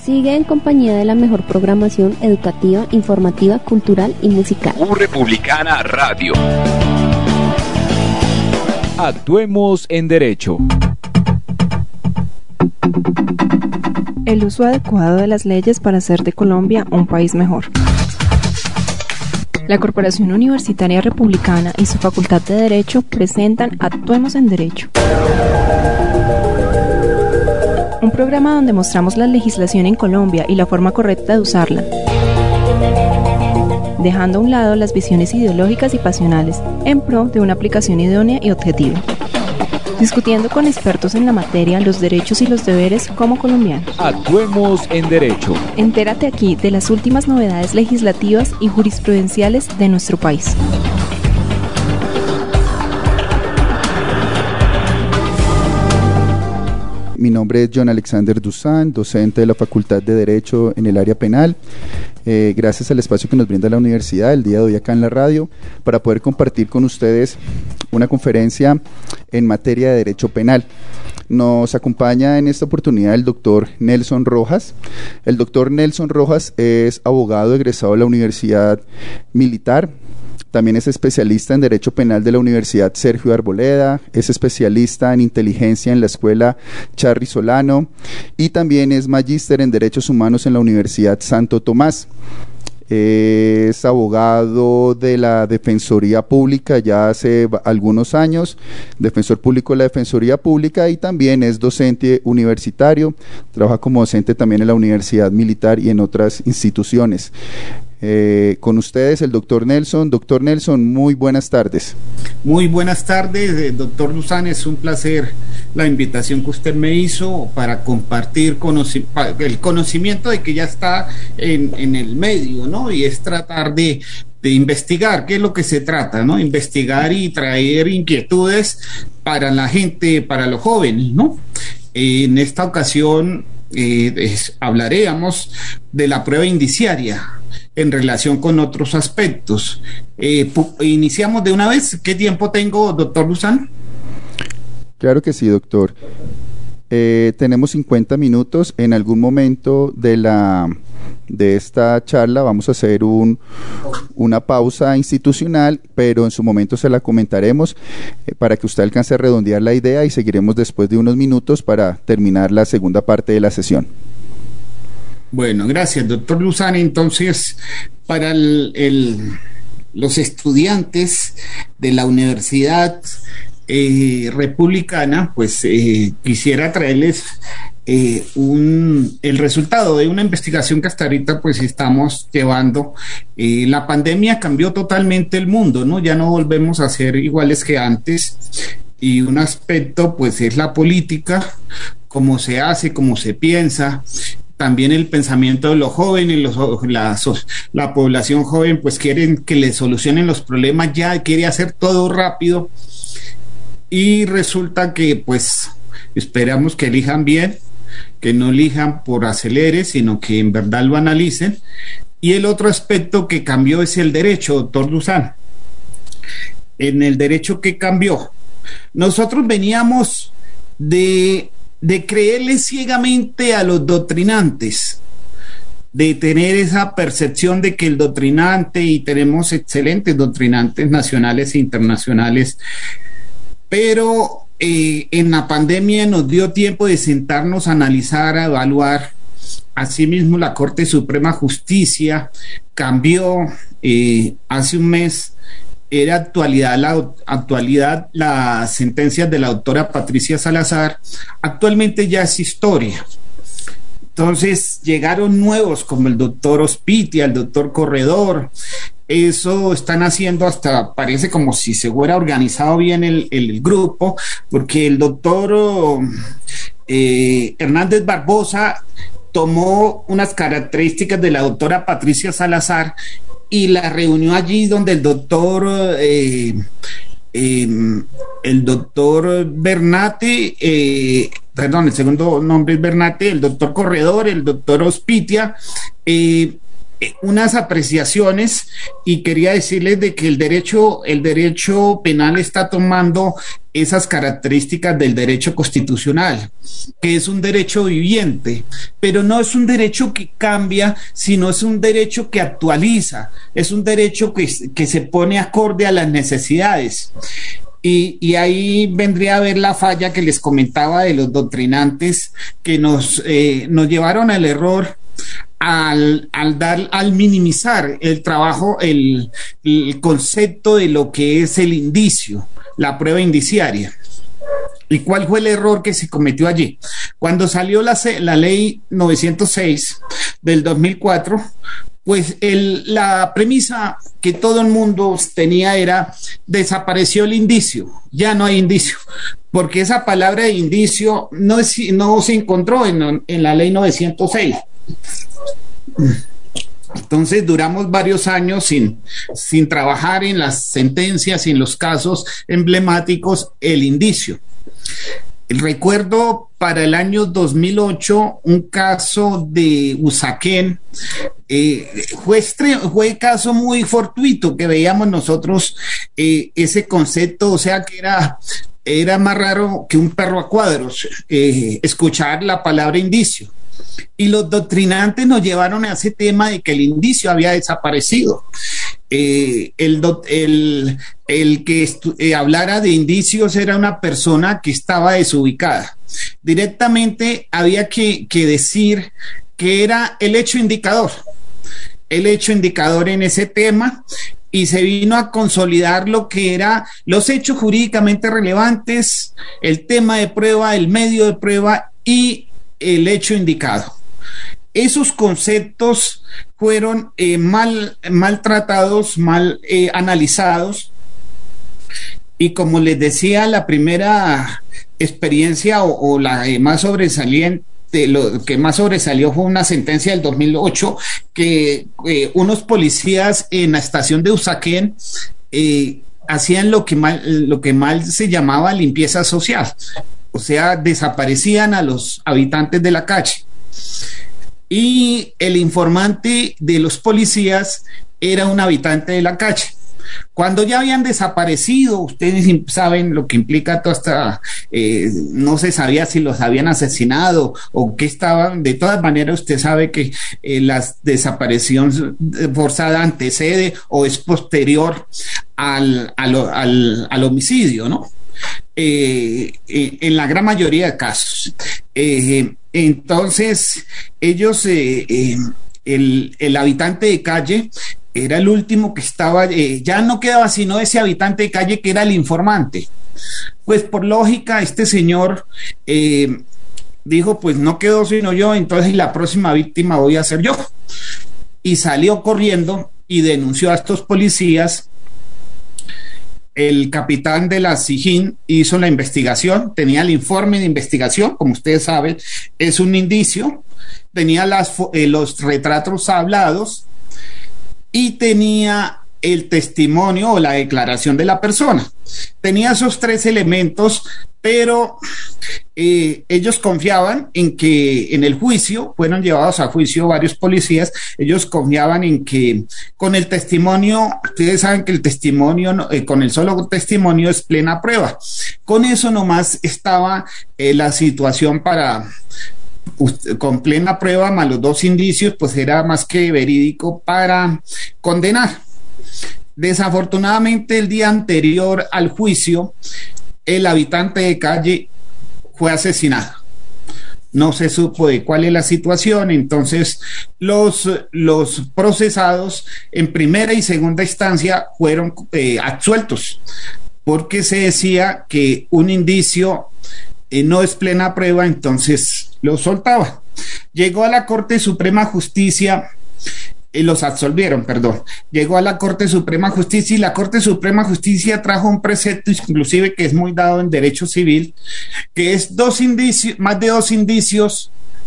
Sigue en compañía de la mejor programación educativa, informativa, cultural y musical. Republicana Radio. Actuemos en Derecho. El uso adecuado de las leyes para hacer de Colombia un país mejor. La Corporación Universitaria Republicana y su Facultad de Derecho presentan Actuemos en Derecho. Un programa donde mostramos la legislación en Colombia y la forma correcta de usarla, dejando a un lado las visiones ideológicas y pasionales en pro de una aplicación idónea y objetiva. Discutiendo con expertos en la materia los derechos y los deberes como colombianos. Actuemos en Derecho. Entérate aquí de las últimas novedades legislativas y jurisprudenciales de nuestro país. Mi nombre es John Alexander Dusan, docente de la Facultad de Derecho en el área penal. Gracias al espacio que nos brinda la universidad el día de hoy acá en la radio para poder compartir con ustedes una conferencia en materia de derecho penal. Nos acompaña en esta oportunidad el doctor Nelson Rojas. El doctor Nelson Rojas es abogado egresado de la Universidad Militar. También es especialista en Derecho Penal de la Universidad Sergio Arboleda, es especialista en Inteligencia en la Escuela Charri Solano y también es magíster en Derechos Humanos en la Universidad Santo Tomás. Es abogado de la Defensoría Pública ya hace algunos años, defensor público de la Defensoría Pública y también es docente universitario, trabaja como docente también en la Universidad Militar y en otras instituciones. Con ustedes el doctor Nelson. Doctor Nelson, muy buenas tardes. Muy buenas tardes, doctor Dusan, es un placer la invitación que usted me hizo para compartir el conocimiento de que ya está en el medio, ¿no? Y es tratar de investigar qué es lo que se trata, ¿no? Investigar y traer inquietudes para la gente, para los jóvenes, ¿no? En esta ocasión hablaremos de la prueba indiciaria en relación con otros aspectos. Iniciamos de una vez. ¿Qué tiempo tengo, doctor Dusan? Claro que sí, doctor. Tenemos 50 minutos. En algún momento de esta charla vamos a hacer una pausa institucional, pero en su momento se la comentaremos para que usted alcance a redondear la idea y seguiremos después de unos minutos para terminar la segunda parte de la sesión. Bueno, gracias, doctor Dusan. Entonces, para los estudiantes de la Universidad Republicana, pues quisiera traerles el resultado de una investigación que hasta ahorita pues estamos llevando. La pandemia cambió totalmente el mundo, ¿no? Ya no volvemos a ser iguales que antes. Y un aspecto pues es la política, cómo se hace, cómo se piensa. También el pensamiento de los jóvenes, la población joven pues quieren que le solucionen los problemas ya, quiere hacer todo rápido y resulta que pues esperamos que elijan bien, que no elijan por acelere, sino que en verdad lo analicen. Y el otro aspecto que cambió es el derecho, doctor Dusan. En el derecho, ¿qué cambió? Nosotros veníamos de creerle ciegamente a los doctrinantes, de tener esa percepción de que el doctrinante, y tenemos excelentes doctrinantes nacionales e internacionales, pero en la pandemia nos dio tiempo de sentarnos a analizar, a evaluar. Asimismo, la Corte Suprema de Justicia cambió hace un mes. Era actualidad las sentencias de la doctora Patricia Salazar, actualmente ya es historia. Entonces llegaron nuevos como el doctor Ospitia, el doctor Corredor. Eso están haciendo hasta, parece como si se hubiera organizado bien el grupo, porque el doctor Hernández Barbosa tomó unas características de la doctora Patricia Salazar y la reunió allí donde el doctor Bernate, el segundo nombre es Bernate, el doctor Corredor, el doctor Ospitia, unas apreciaciones, y quería decirles de que el derecho penal está tomando esas características del derecho constitucional, que es un derecho viviente, pero no es un derecho que cambia, sino es un derecho que actualiza, es un derecho que se pone acorde a las necesidades. Y ahí vendría a ver la falla que les comentaba de los doctrinantes que nos llevaron al error al minimizar el trabajo, el concepto de lo que es el indicio, la prueba indiciaria. ¿Y cuál fue el error que se cometió allí? Cuando salió la ley 906 del 2004, pues la premisa que todo el mundo tenía era: desapareció el indicio, ya no hay indicio, porque esa palabra de indicio no se encontró en la ley 906. Entonces duramos varios años sin trabajar en las sentencias y en los casos emblemáticos el indicio. Recuerdo para el año 2008 un caso de Usaquén. Fue caso muy fortuito que veíamos nosotros ese concepto, o sea que era más raro que un perro a cuadros escuchar la palabra indicio. Y los doctrinantes nos llevaron a ese tema de que el indicio había desaparecido. El que hablara de indicios era una persona que estaba desubicada. Directamente había que decir que era el hecho indicador en ese tema, y se vino a consolidar lo que eran los hechos jurídicamente relevantes, el tema de prueba, el medio de prueba y el hecho indicado. Esos conceptos fueron mal tratados, mal analizados, y como les decía, la primera experiencia o la más sobresaliente, lo que más sobresalió fue una sentencia del 2008 que unos policías en la estación de Usaquén hacían lo que mal se llamaba limpieza social, o sea, desaparecían a los habitantes de la calle. Y el informante de los policías era un habitante de la calle. Cuando ya habían desaparecido, ustedes saben lo que implica toda esta, no se sabía si los habían asesinado o qué estaban. De todas maneras, usted sabe que la desaparición forzada antecede o es posterior al homicidio, ¿no? En la gran mayoría de casos. Entonces, ellos, el habitante de calle era el último que estaba, ya no quedaba sino ese habitante de calle que era el informante. Pues por lógica, este señor dijo, pues no quedó sino yo, entonces la próxima víctima voy a ser yo. Y salió corriendo y denunció a estos policías. El capitán de la SIJIN hizo la investigación, tenía el informe de investigación, como ustedes saben, es un indicio, tenía los retratos hablados y tenía el testimonio o la declaración de la persona. Tenía esos tres elementos, pero ellos confiaban en que en el juicio, fueron llevados a juicio varios policías, ellos confiaban en que con el testimonio, ustedes saben que el testimonio, con el solo testimonio es plena prueba. Con eso nomás estaba la situación con plena prueba más los dos indicios, pues era más que verídico para condenar. Desafortunadamente, el día anterior al juicio, el habitante de calle fue asesinado. No se supo de cuál es la situación, entonces los procesados en primera y segunda instancia fueron absueltos, porque se decía que un indicio no es plena prueba, entonces lo soltaba. Llegó a la Corte Suprema de Justicia, los absolvieron, perdón. Llegó a la Corte Suprema de Justicia y la Corte Suprema de Justicia trajo un precepto inclusive que es muy dado en derecho civil, que es más de dos indicios,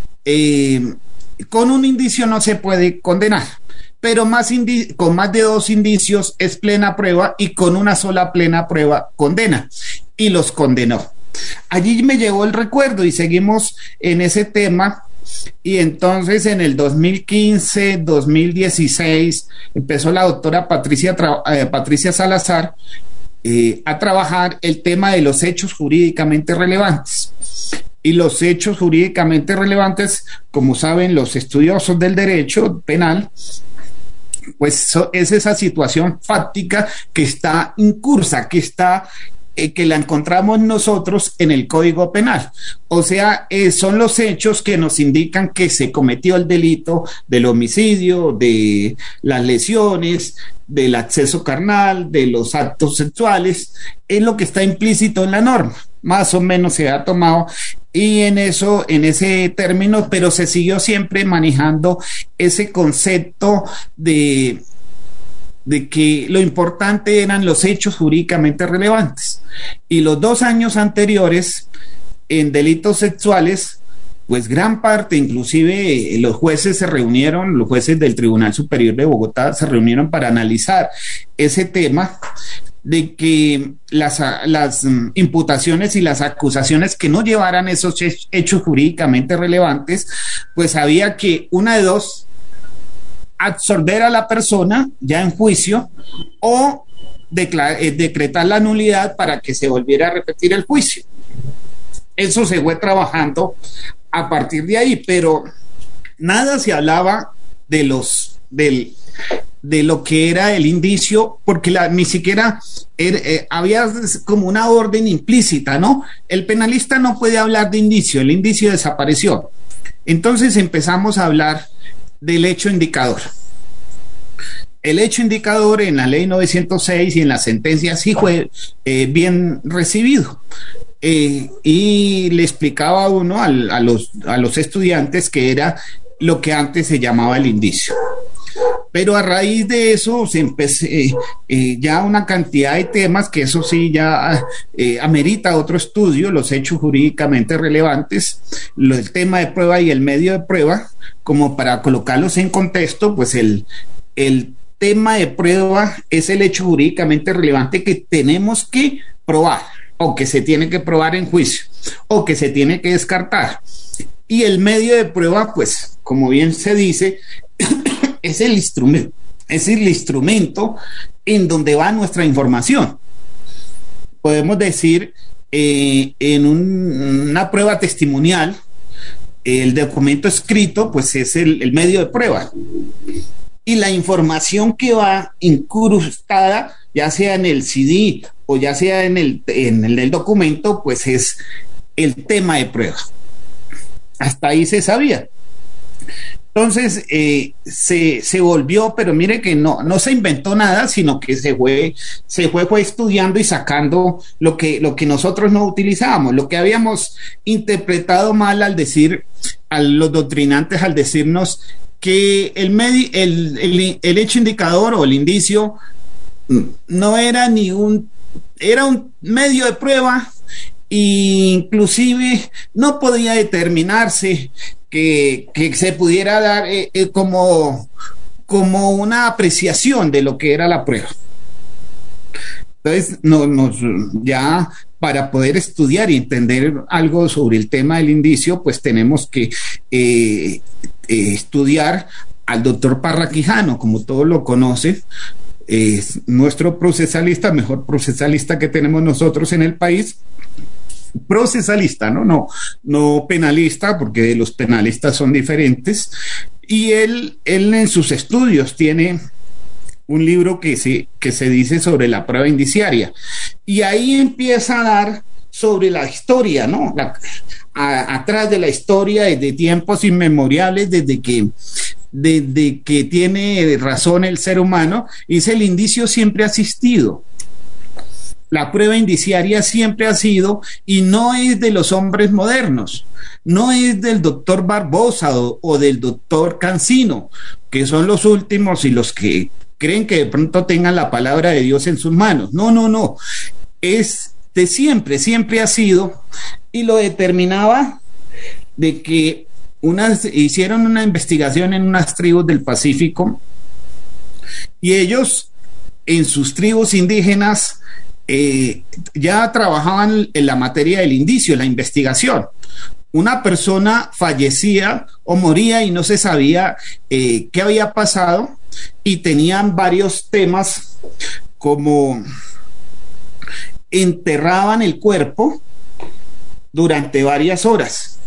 con un indicio no se puede condenar, pero con más de dos indicios es plena prueba y con una sola plena prueba condena, y los condenó. Allí me llegó el recuerdo y seguimos en ese tema. Y entonces en el 2015, 2016 empezó la doctora Patricia Salazar a trabajar el tema de los hechos jurídicamente relevantes. Y los hechos jurídicamente relevantes, como saben los estudiosos del derecho penal, pues es esa situación fáctica que está incursa, que la encontramos nosotros en el Código Penal. O sea, son los hechos que nos indican que se cometió el delito del homicidio, de las lesiones, del acceso carnal, de los actos sexuales. Es lo que está implícito en la norma. Más o menos se ha tomado y en ese término, pero se siguió siempre manejando ese concepto de que lo importante eran los hechos jurídicamente relevantes. Y los 2 años anteriores, en delitos sexuales, pues gran parte, inclusive los jueces del Tribunal Superior de Bogotá se reunieron para analizar ese tema de que las imputaciones y las acusaciones que no llevaran esos hechos jurídicamente relevantes, pues había que una de dos: absolver a la persona ya en juicio o decretar la nulidad para que se volviera a repetir el juicio. Eso se fue trabajando a partir de ahí, pero nada se hablaba de lo que era el indicio, porque ni siquiera había como una orden implícita, ¿no? El penalista no puede hablar de indicio, el indicio desapareció. Entonces empezamos a hablar del hecho indicador. El hecho indicador en la ley 906 y en la sentencia sí fue bien recibido. Y le explicaba uno a los estudiantes que era lo que antes se llamaba el indicio. Pero a raíz de eso se empezó ya una cantidad de temas que eso sí ya amerita otro estudio: los hechos jurídicamente relevantes, el tema de prueba y el medio de prueba. Como para colocarlos en contexto, pues el tema de prueba es el hecho jurídicamente relevante que tenemos que probar, o que se tiene que probar en juicio, o que se tiene que descartar. Y el medio de prueba, pues, como bien se dice, es el instrumento en donde va nuestra información. Podemos decir, en una prueba testimonial, el documento escrito, pues es el medio de prueba. Y la información que va incrustada, ya sea en el CD o ya sea en el documento, pues es el tema de prueba. Hasta ahí se sabía. Entonces se volvió, pero mire que no se inventó nada, sino que se fue estudiando y sacando lo que nosotros no utilizábamos, lo que habíamos interpretado mal al decir, a los doctrinantes, al decirnos que el hecho indicador o el indicio no era era un medio de prueba, e inclusive no podía determinarse que se pudiera dar como una apreciación de lo que era la prueba. Entonces, ya para poder estudiar y entender algo sobre el tema del indicio, pues tenemos que estudiar al doctor Parra Quijano, como todos lo conocen. Es nuestro procesalista, mejor procesalista que tenemos nosotros en el país. Procesalista, no penalista, porque los penalistas son diferentes. Y él en sus estudios tiene un libro que se dice sobre la prueba indiciaria, y ahí empieza a dar sobre la historia, atrás de la historia, desde tiempos inmemoriales, desde que tiene razón el ser humano. Dice: el indicio siempre ha existido. La prueba indiciaria siempre ha sido, y no es de los hombres modernos, no es del doctor Barbosa o del doctor Cancino, que son los últimos y los que creen que de pronto tengan la palabra de Dios en sus manos. No, es de siempre ha sido, y lo determinaba de que hicieron una investigación en unas tribus del Pacífico, y ellos en sus tribus indígenas ya trabajaban en la materia del indicio, la investigación. Una persona fallecía o moría y no se sabía qué había pasado, y tenían varios temas como enterraban el cuerpo durante varias horas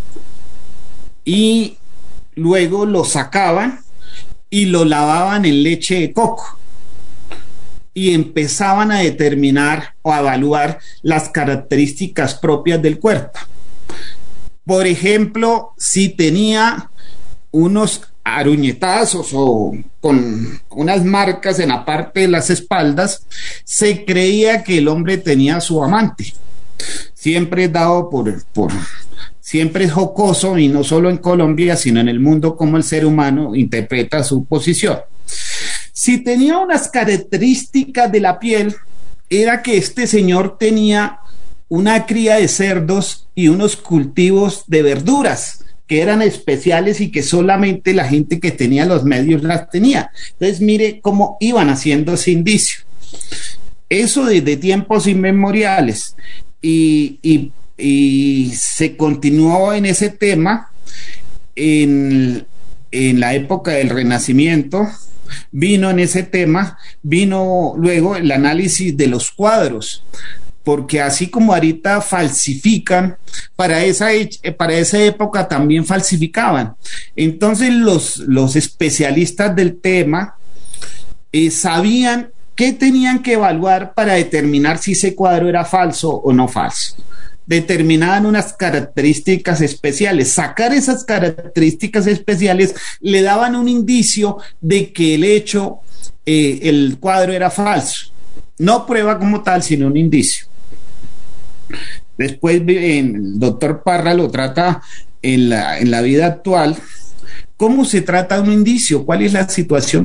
y luego lo sacaban y lo lavaban en leche de coco y empezaban a determinar o a evaluar las características propias del cuerpo. Por ejemplo, si tenía unos aruñetazos o con unas marcas en la parte de las espaldas, se creía que el hombre tenía a su amante. Siempre es dado siempre es jocoso, y no solo en Colombia, sino en el mundo, como el ser humano interpreta su posición. Si tenía unas características de la piel, era que este señor tenía una cría de cerdos y unos cultivos de verduras que eran especiales y que solamente la gente que tenía los medios las tenía. Entonces mire cómo iban haciendo ese indicio. Eso desde tiempos inmemoriales. Y se continuó en ese tema en la época del Renacimiento. Vino en ese tema, vino luego el análisis de los cuadros, porque así como ahorita falsifican, para esa época también falsificaban. Entonces los especialistas del tema sabían qué tenían que evaluar para determinar si ese cuadro era falso o no falso. Determinaban unas características especiales. Sacar esas características especiales le daban un indicio de que el cuadro era falso. No prueba como tal, sino un indicio. Después el doctor Parra lo trata en la vida actual. ¿Cómo se trata un indicio? ¿Cuál es la situación?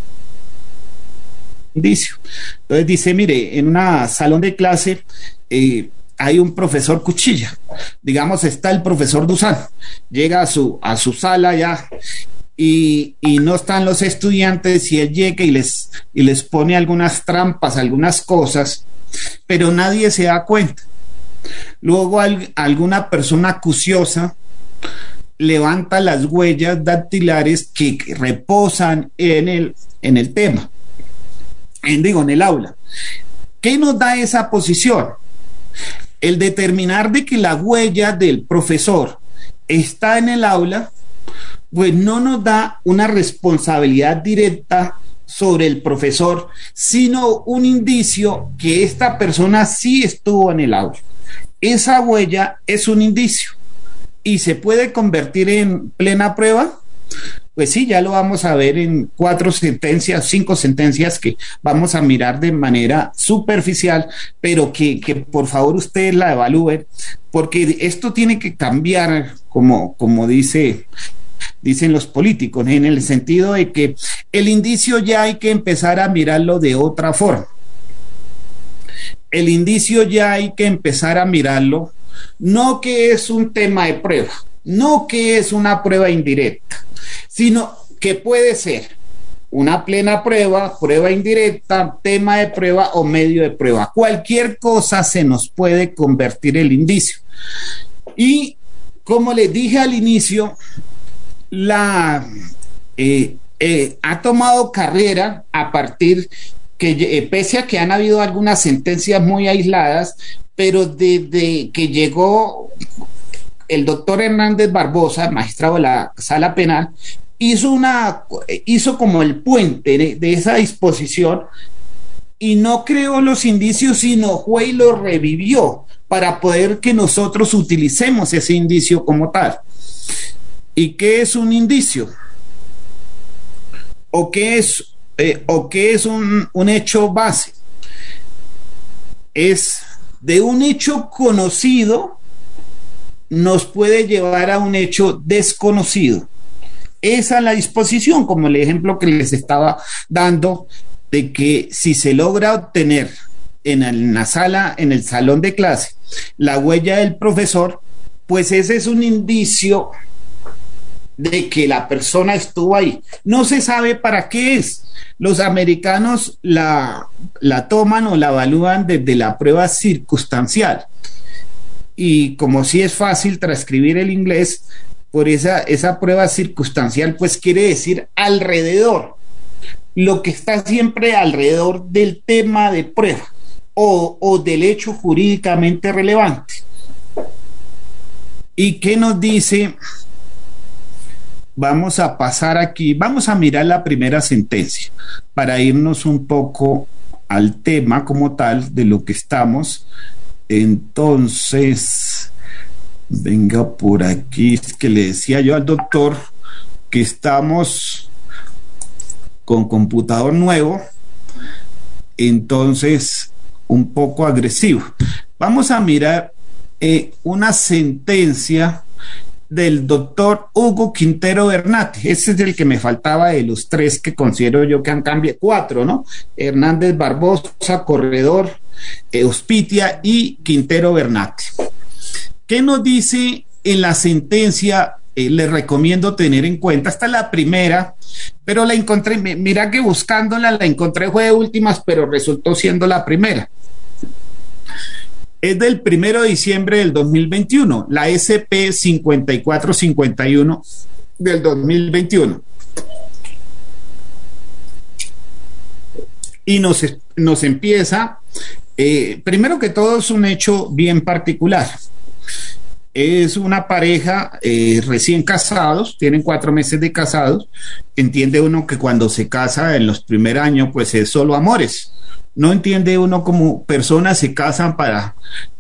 Indicio. Entonces dice, mire, en un salón de clase hay un profesor cuchilla, digamos, está el profesor Dusan, llega a su sala ya y no están los estudiantes, y él llega y les pone algunas trampas, algunas cosas, pero nadie se da cuenta. Luego alguna persona acuciosa levanta las huellas dactilares que reposan en el tema, en el aula. ¿Qué nos da esa posición? El determinar de que la huella del profesor está en el aula, pues no nos da una responsabilidad directa sobre el profesor, sino un indicio que esta persona sí estuvo en el aula. Esa huella es un indicio y se puede convertir en plena prueba. Pues sí, ya lo vamos a ver en 5 sentencias que vamos a mirar de manera superficial, pero que por favor ustedes la evalúen, porque esto tiene que cambiar, como dicen los políticos, en el sentido de que el indicio ya hay que empezar a mirarlo de otra forma. El indicio ya hay que empezar a mirarlo, no que es un tema de prueba, no que es una prueba indirecta, sino que puede ser una plena prueba, prueba indirecta, tema de prueba o medio de prueba. Cualquier cosa se nos puede convertir el indicio. Y como les dije al inicio, ha tomado carrera a partir que, pese a que han habido algunas sentencias muy aisladas, pero desde que llegó el doctor Hernández Barbosa, magistrado de la Sala Penal, hizo como el puente de esa disposición y no creó los indicios, sino fue y lo revivió para poder que nosotros utilicemos ese indicio como tal. ¿Y qué es un indicio? ¿O qué es un hecho base? Es de un hecho conocido nos puede llevar a un hecho desconocido. Esa es la disposición, como el ejemplo que les estaba dando, de que si se logra obtener en el salón de clase, la huella del profesor, pues ese es un indicio de que la persona estuvo ahí. No se sabe para qué es. Los americanos la toman o la evalúan desde la prueba circunstancial. Y como sí es fácil transcribir el inglés, por esa prueba circunstancial, pues quiere decir alrededor, lo que está siempre alrededor del tema de prueba. o del hecho jurídicamente relevante. ¿Y qué nos dice? Vamos a pasar aquí, vamos a mirar la primera sentencia para irnos un poco al tema como tal de lo que estamos. Entonces, venga por aquí, es que le decía yo al doctor que estamos con computador nuevo, entonces un poco agresivo. Vamos a mirar una sentencia del doctor Hugo Quintero Bernati. Ese es el que me faltaba de los tres que considero yo que han cambiado, cuatro, ¿no? Hernández Barbosa, Corredor, Hospitia y Quintero Bernati. ¿Qué nos dice en la sentencia? Les recomiendo tener en cuenta, esta es la primera, pero la encontré, mira que buscándola la encontré, fue de últimas, pero resultó siendo la primera. Es del 1 de diciembre del 2021, la SP 5451 del 2021. Y nos empieza, primero que todo es un hecho bien particular. Es una pareja recién casados, tienen 4 meses de casados. Entiende uno que cuando se casa en los primeros años, pues es solo amores. No entiende uno como personas se casan para,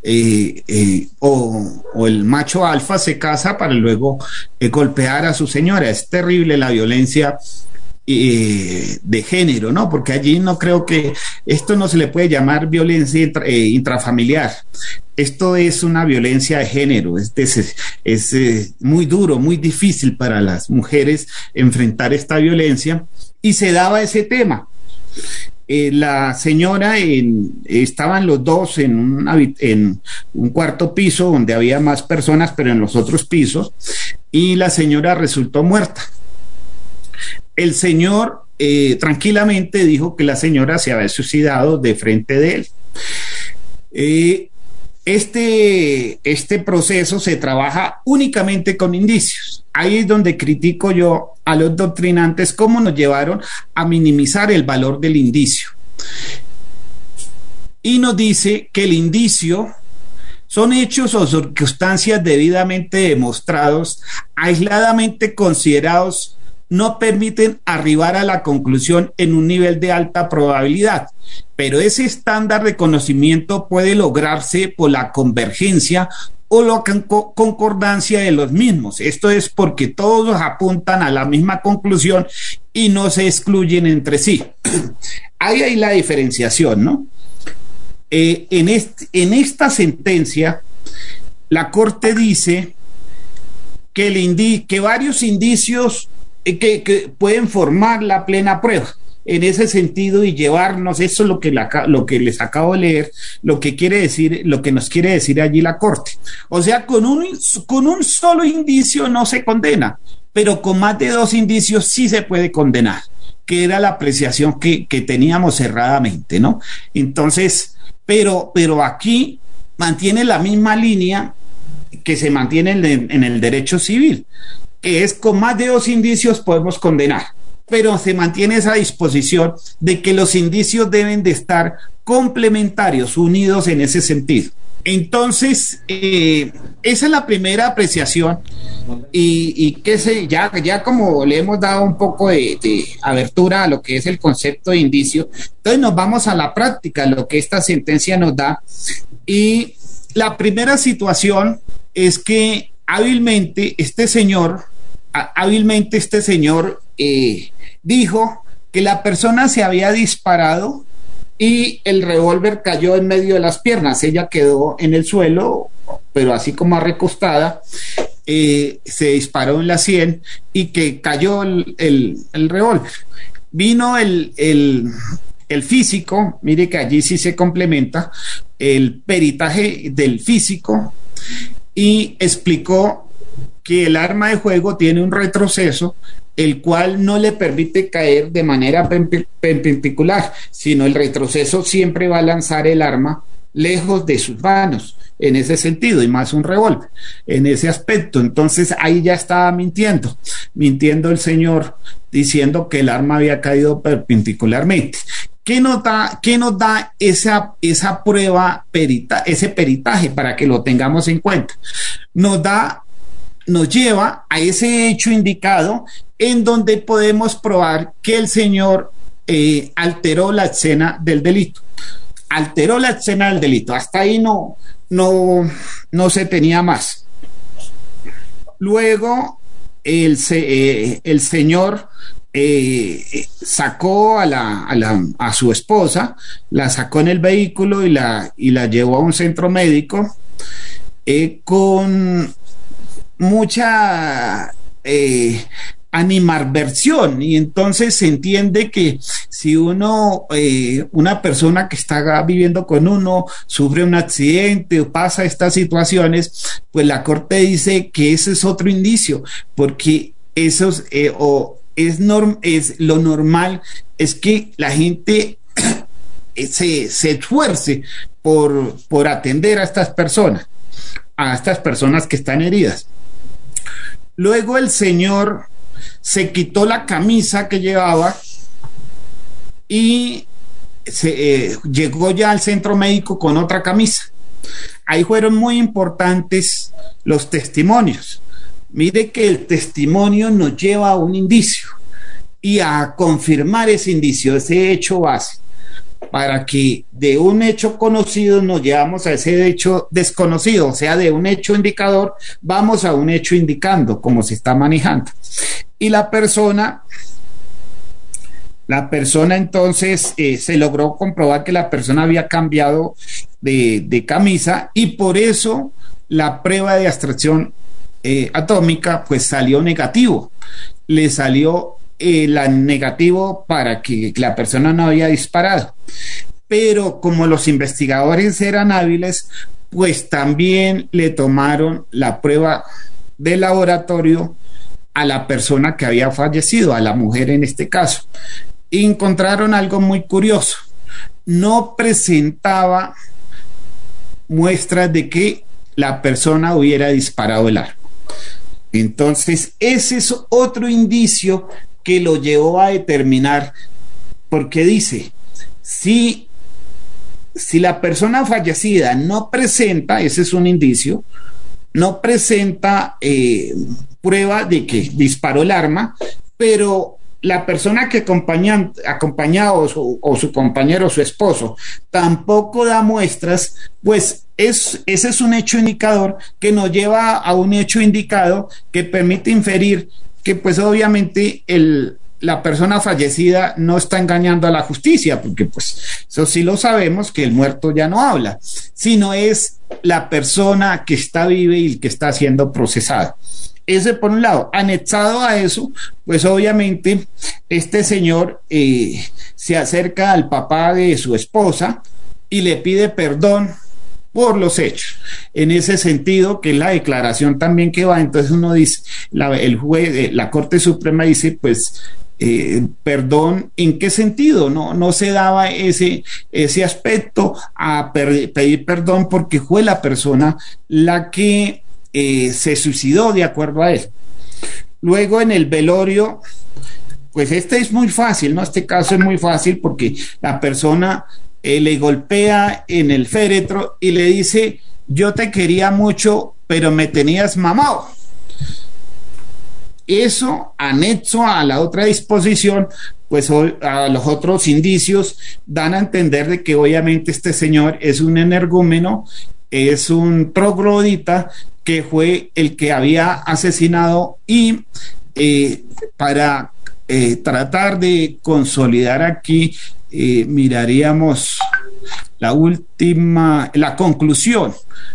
o el macho alfa se casa para luego golpear a su señora. Es terrible la violencia de género, ¿no? Porque allí no creo que esto no se le puede llamar violencia intrafamiliar. Esto es una violencia de género. Es muy duro, muy difícil para las mujeres enfrentar esta violencia, y se daba ese tema. La señora, estaban los dos en un cuarto piso donde había más personas, pero en los otros pisos, y la señora resultó muerta. El señor tranquilamente dijo que la señora se había suicidado de frente de él. Este proceso se trabaja únicamente con indicios. Ahí es donde critico yo a los doctrinantes cómo nos llevaron a minimizar el valor del indicio. Y nos dice que el indicio son hechos o circunstancias debidamente demostrados, aisladamente considerados, no permiten arribar a la conclusión en un nivel de alta probabilidad, pero ese estándar de conocimiento puede lograrse por la convergencia o la concordancia de los mismos. Esto es porque todos apuntan a la misma conclusión y no se excluyen entre sí. Ahí hay la diferenciación, ¿no? En esta sentencia, la Corte dice que varios indicios que pueden formar la plena prueba en ese sentido y llevarnos, eso es lo que les acabo de leer, lo que nos quiere decir allí la Corte. O sea, con un solo indicio no se condena, pero con más de 2 indicios sí se puede condenar, que era la apreciación que teníamos cerradamente, ¿no? Entonces, pero aquí mantiene la misma línea que se mantiene en el derecho civil, que es con más de 2 indicios podemos condenar, pero se mantiene esa disposición de que los indicios deben de estar complementarios, unidos en ese sentido. Entonces, esa es la primera apreciación, y que ya como le hemos dado un poco de abertura a lo que es el concepto de indicio, entonces nos vamos a la práctica, lo que esta sentencia nos da. Y la primera situación es que hábilmente este señor dijo que la persona se había disparado y el revólver cayó en medio de las piernas. Ella quedó en el suelo, pero así como recostada, se disparó en la sien y que cayó el revólver. Vino el físico, mire que allí sí se complementa, el peritaje del físico, y explicó que el arma de fuego tiene un retroceso, el cual no le permite caer de manera perpendicular, sino el retroceso siempre va a lanzar el arma lejos de sus manos, en ese sentido, y más un revólver, en ese aspecto. Entonces ahí ya estaba mintiendo el señor, diciendo que el arma había caído perpendicularmente. ¿Qué nos da esa prueba, ese peritaje para que lo tengamos en cuenta? Nos lleva a ese hecho indicado en donde podemos probar que el señor alteró la escena del delito. Alteró la escena del delito. Hasta ahí no se tenía más. Luego el señor sacó a su esposa, la sacó en el vehículo y la llevó a un centro médico con mucha animadversión, y entonces se entiende que si una persona que está viviendo con uno sufre un accidente o pasa estas situaciones, pues la corte dice que ese es otro indicio, porque eso es lo normal es que la gente se esfuerce por atender a estas personas que están heridas. Luego el señor se quitó la camisa que llevaba y llegó ya al centro médico con otra camisa. Ahí fueron muy importantes los testimonios. Mire que el testimonio nos lleva a un indicio y a confirmar ese indicio, ese hecho base, para que de un hecho conocido nos llevamos a ese hecho desconocido, o sea, de un hecho indicador vamos a un hecho indicando cómo se está manejando. Y la persona entonces se logró comprobar que la persona había cambiado de camisa, y por eso la prueba de abstracción atómica pues salió negativo. Le salió negativo para que la persona no había disparado. Pero como los investigadores eran hábiles, pues también le tomaron la prueba de laboratorio a la persona que había fallecido, a la mujer en este caso. Y encontraron algo muy curioso. No presentaba muestras de que la persona hubiera disparado el arma. Entonces, ese es otro indicio que lo llevó a determinar, porque dice, si la persona fallecida no presenta, ese es un indicio, no presenta prueba de que disparó el arma, pero la persona que acompañaba o su compañero o su esposo tampoco da muestras, pues ese es un hecho indicador que nos lleva a un hecho indicado que permite inferir que pues obviamente la persona fallecida no está engañando a la justicia, porque pues eso sí lo sabemos, que el muerto ya no habla, sino es la persona que está viva y que está siendo procesada. Ese por un lado. Anexado a eso, pues obviamente este señor se acerca al papá de su esposa y le pide perdón por los hechos. En ese sentido, que es la declaración también que va, entonces uno dice, el juez, la Corte Suprema dice, pues, perdón, ¿en qué sentido? No se daba ese aspecto a pedir perdón porque fue la persona la que se suicidó de acuerdo a él. Luego en el velorio, pues este es muy fácil, ¿no? Este caso es muy fácil porque la persona le golpea en el féretro y le dice, yo te quería mucho, pero me tenías mamado. Eso, anexo a la otra disposición, pues a los otros indicios dan a entender de que obviamente este señor es un energúmeno, es un troglodita que fue el que había asesinado, y para tratar de consolidar aquí, miraríamos la conclusión.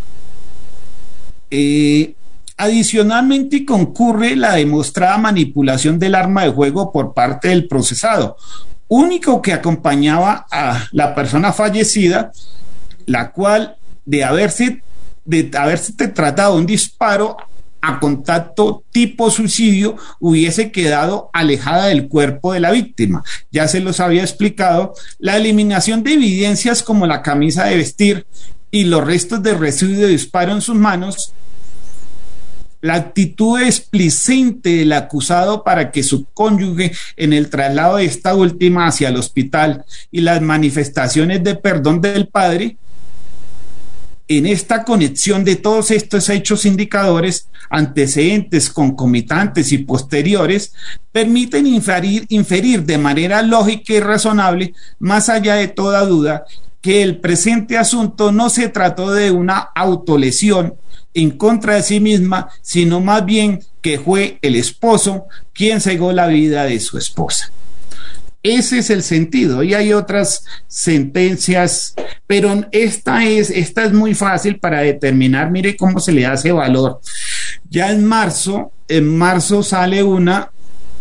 Adicionalmente concurre la demostrada manipulación del arma de fuego por parte del procesado, único que acompañaba a la persona fallecida, la cual de haberse tratado un disparo a contacto tipo suicidio, hubiese quedado alejada del cuerpo de la víctima. Ya se los había explicado, la eliminación de evidencias como la camisa de vestir y los restos de residuo de disparo en sus manos la actitud explicente del acusado para que su cónyuge en el traslado de esta última hacia el hospital y las manifestaciones de perdón del padre, en esta conexión de todos estos hechos indicadores, antecedentes, concomitantes y posteriores, permiten inferir de manera lógica y razonable, más allá de toda duda, que el presente asunto no se trató de una autolesión en contra de sí misma, sino más bien que fue el esposo quien cegó la vida de su esposa. Ese es el sentido, y hay otras sentencias, pero esta es muy fácil para determinar. Mire cómo se le hace valor. Ya en marzo sale una.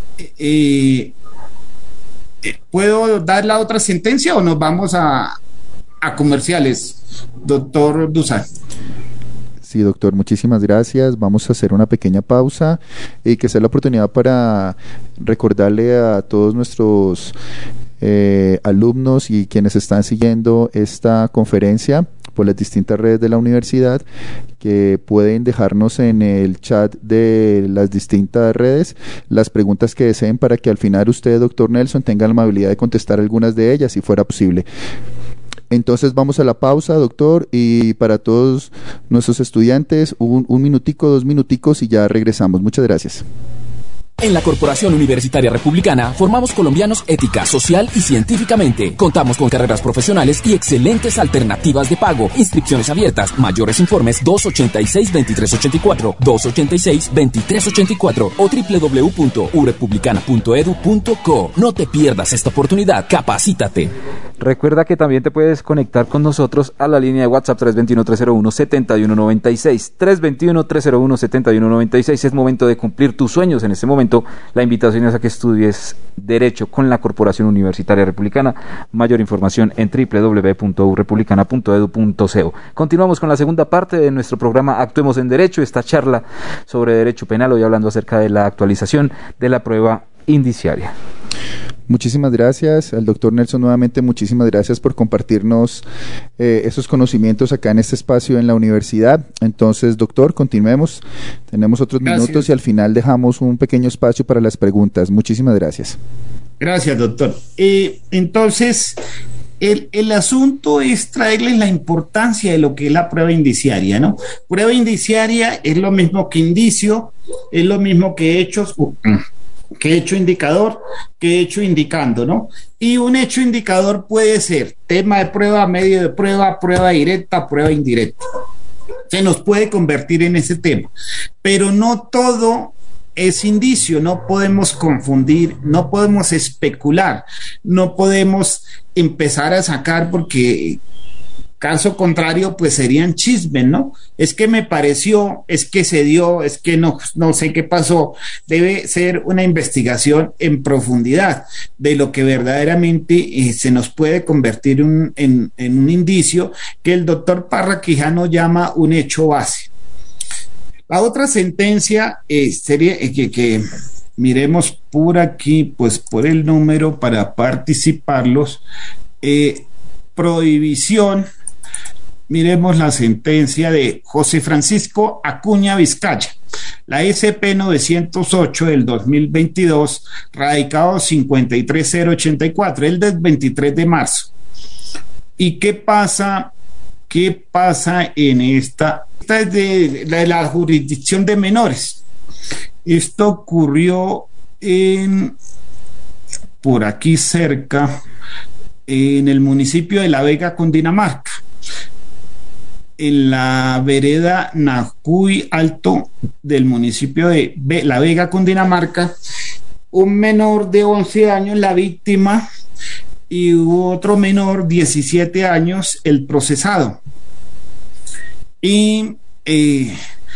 ¿Puedo dar la otra sentencia o nos vamos a comerciales, doctor Dusan? Sí, doctor, muchísimas gracias. Vamos a hacer una pequeña pausa y que sea la oportunidad para recordarle a todos nuestros alumnos y quienes están siguiendo esta conferencia por las distintas redes de la universidad, que pueden dejarnos en el chat de las distintas redes las preguntas que deseen para que al final usted, doctor Nelson, tenga la amabilidad de contestar algunas de ellas si fuera posible. Entonces vamos a la pausa, doctor, y para todos nuestros estudiantes, un minutico, 2 minuticos y ya regresamos. Muchas gracias. En la Corporación Universitaria Republicana formamos colombianos ética, social y científicamente. Contamos con carreras profesionales y excelentes alternativas de pago. Inscripciones abiertas. Mayores informes 286-2384, 286-2384 o www.urepublicana.edu.co. No te pierdas esta oportunidad. Capacítate. Recuerda que también te puedes conectar con nosotros a la línea de WhatsApp 321-301-7196. 321-301-7196. Es momento de cumplir tus sueños. En este momento la invitación es a que estudies Derecho con la Corporación Universitaria Republicana. Mayor información en www.urepublicana.edu.co. Continuamos con la segunda parte de nuestro programa Actuemos en Derecho, esta charla sobre Derecho Penal, hoy hablando acerca de la actualización de la prueba indiciaria. Muchísimas gracias al doctor Nelson, nuevamente muchísimas gracias por compartirnos esos conocimientos acá en este espacio en la universidad. Entonces, doctor, continuemos. Tenemos otros minutos y al final dejamos un pequeño espacio para las preguntas. Muchísimas gracias. Gracias, doctor. Entonces, el asunto es traerles la importancia de lo que es la prueba indiciaria, ¿no? Prueba indiciaria es lo mismo que indicio, es lo mismo que hechos... que hecho indicador, que hecho indicando, ¿no? Y un hecho indicador puede ser tema de prueba, medio de prueba, prueba directa, prueba indirecta. Se nos puede convertir en ese tema, pero no todo es indicio, no podemos confundir, no podemos especular, no podemos empezar a sacar porque... Caso contrario, pues serían chismes, ¿no? Es que me pareció, es que se dio, es que no sé qué pasó. Debe ser una investigación en profundidad de lo que verdaderamente se nos puede convertir en un indicio que el doctor Parra Quijano llama un hecho base. La otra sentencia sería que miremos por aquí, pues por el número para participarlos. Prohibición. Miremos la sentencia de José Francisco Acuña Vizcaya, la SP 908 del 2022, radicado 53084, el del 23 de marzo. ¿Y qué pasa en esta? Esta es de la jurisdicción de menores. Esto ocurrió por aquí cerca, en el municipio de La Vega, Cundinamarca. En la vereda Nacuy Alto del municipio de La Vega, Cundinamarca, un menor de 11 años, la víctima, y otro menor, 17 años, el procesado. Y el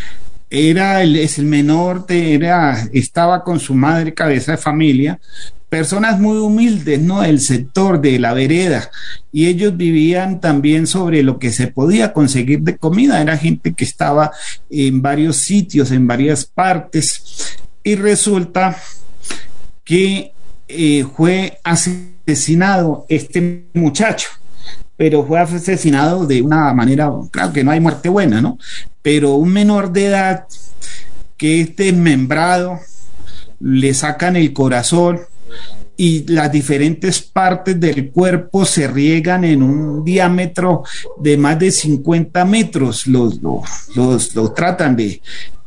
menor estaba con su madre, cabeza de familia, personas muy humildes, ¿no? Del sector de la vereda, y ellos vivían también sobre lo que se podía conseguir de comida. Era gente que estaba en varios sitios, en varias partes, y resulta que fue asesinado este muchacho, pero fue asesinado de una manera, claro que no hay muerte buena, ¿no? Pero un menor de edad que es desmembrado, le sacan el corazón y las diferentes partes del cuerpo se riegan en un diámetro de más de 50 metros. Los tratan de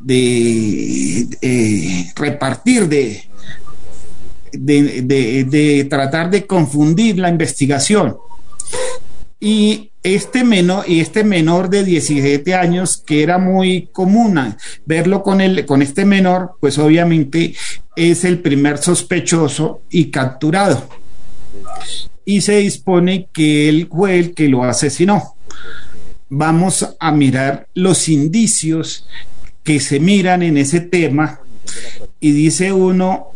repartir, de tratar de confundir la investigación. Y este menor de 17 años, que era muy común verlo con este menor, pues obviamente es el primer sospechoso y capturado. Y se dispone que él fue el que lo asesinó. Vamos a mirar los indicios que se miran en ese tema, y dice uno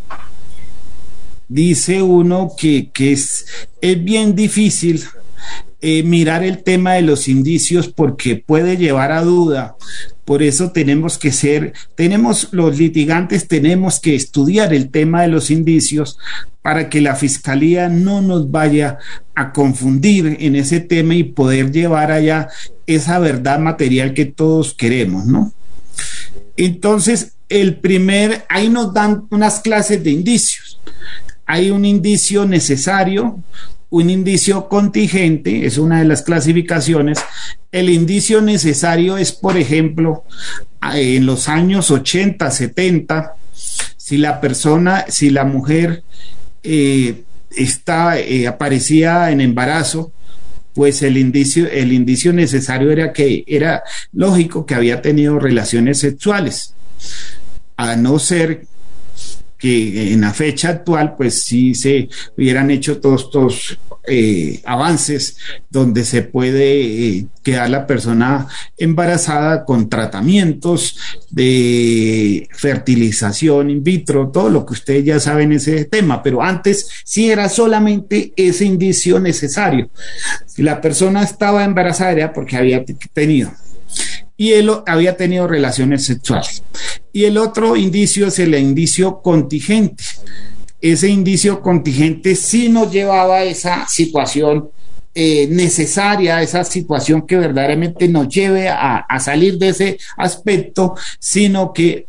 que es bien difícil mirar el tema de los indicios porque puede llevar a duda. Por eso los litigantes tenemos que estudiar el tema de los indicios para que la fiscalía no nos vaya a confundir en ese tema y poder llevar allá esa verdad material que todos queremos, ¿no? Entonces, ahí nos dan unas clases de indicios. Hay un indicio necesario, un indicio contingente, es una de las clasificaciones. El indicio necesario es, por ejemplo, en los años 80, 70, si la mujer aparecía en embarazo, pues el indicio necesario era que era lógico que había tenido relaciones sexuales, a no ser que en la fecha actual pues sí se hubieran hecho todos estos avances donde se puede quedar la persona embarazada con tratamientos de fertilización in vitro, todo lo que ustedes ya saben ese tema, pero antes sí era solamente ese indicio necesario. Si la persona estaba embarazada era porque había tenido, y él había tenido relaciones sexuales. Y el otro indicio es el indicio contingente. Ese indicio contingente sí nos llevaba a esa situación necesaria, esa situación que verdaderamente nos lleve a salir de ese aspecto, sino que